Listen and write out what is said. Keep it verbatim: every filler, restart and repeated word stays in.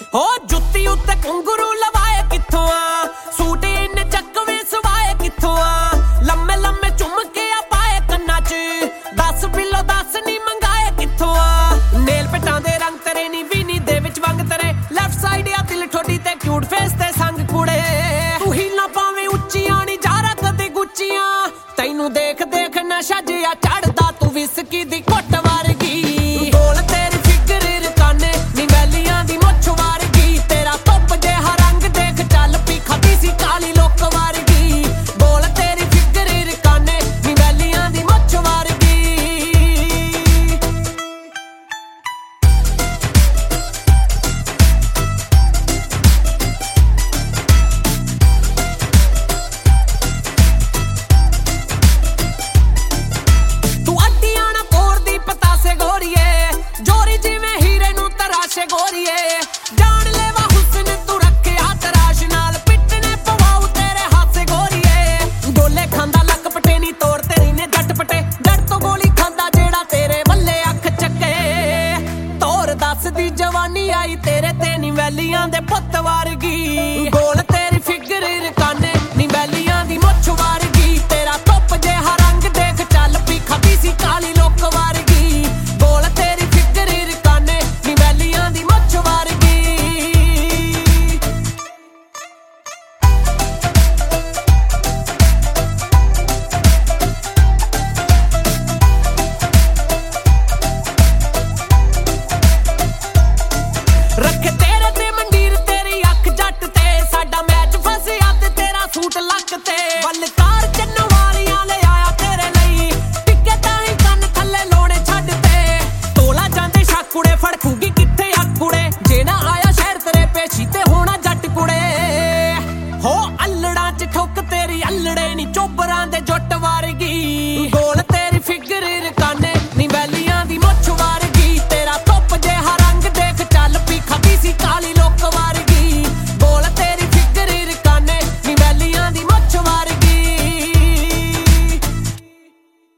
हो जुत्ती उत्ते घुंघरू लवाए कित्थों आ सूट इन्ने चकवे सवाए कित्थों आ लम्मे लम्मे झुमके आ पाए कन्ना च दस बिलो दस नी मंगाए कित्थों आ नेल पेटां दे रंग तेरे नी वीनी दे विच वंग तेरे लेफ्ट साइड आ दिल ठोडी ते क्यूट फेस ते संग कुड़े तू ही ना पावे उच्चियां नी जारा कदे गुच्चियां तैनू देख देख नशा जिया चढ़दा तू विस्की दी घुट वर्गी गोल तेरी फिगर रकाने नी वैलियां दी मुछ वर्गी तेरा धुप जिहा रंग देख चल पी खादी सी काली लोक वर्गी गोल तेरी फिगर रकाने नी वैलियां दी मुछ वर्गी तू अड्डियां ना कोर दी पतासे गोरीए जोरी जिवें हीरे नू तराशे गोरीए जान लेवा हुस्न तू रखे हाथ तराश नाल पिटने पवाऊ तेरे हाथे गोरीए डोले खांदा लक पटे नी तोड़ तेरी ने जट पटे जट तो गोली खांदा जेड़ा तेरे वल्ले अख चक्के तोर दस दी जवानी आई तेरे ते नी वैलियां दे पुत्त वर्गी गोल तेरी फिगर रकाने नी वैलियां दी मुछ वर्गी तेरा धुप जिहा रंग देख चल पी खादी सी काली लोक वर्गी गोल तेरी फिगर रकाने नी वैलियां दी मुछ वर्गी रखे तेरे ते मंडीर तेरी अख जट ते साडा मैच फसिया ते तेरा सूट लक ते बलकार चन्न वालियां ले आया तेरे लई टिक्के ताई कन थल्ले लोड़े छड्ड ते तोला जांदे शाकुड़े फड़कूगी कित्थे आकुड़े जे ना आया शहर तेरे पेशी ते होना जट कुड़े हो अल्लड़ां च ठोक तेरी अल्लड़े नी चोबरां दे जुट वर्गी